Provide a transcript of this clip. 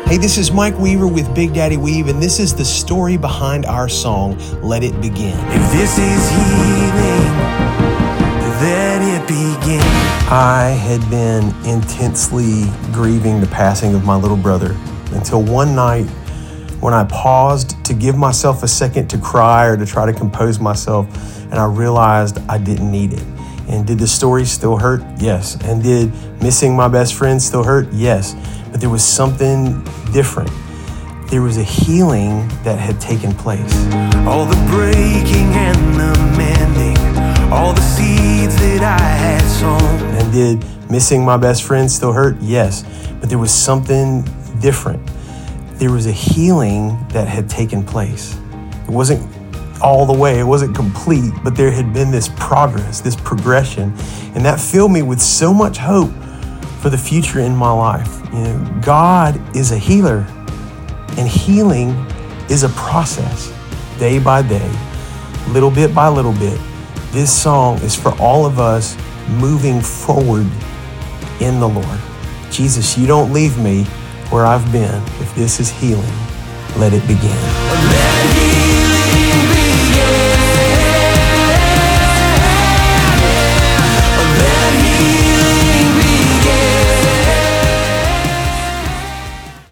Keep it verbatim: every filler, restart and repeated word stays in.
Hey, this is Mike Weaver with Big Daddy Weave, and this is the story behind our song, Let It Begin. If this is healing, let it begin. I had been intensely grieving the passing of my little brother until one night when I paused to give myself a second to cry or to try to compose myself, and I realized I didn't need it. And did the story still hurt? Yes. And did missing my best friend still hurt? Yes. But there was something different. There was a healing that had taken place. All the breaking and the mending, all the seeds that I had sown. And did missing my best friend still hurt? Yes. But there was something different. There was a healing that had taken place. It wasn't all the way, it wasn't complete, but there had been this progress, this progression, and that filled me with so much hope for the future in my life. You know, God is a healer, and healing is a process, day by day, little bit by little bit. This song is for all of us moving forward in the Lord. Jesus, you don't leave me where I've been. If this is healing, let it begin. Let it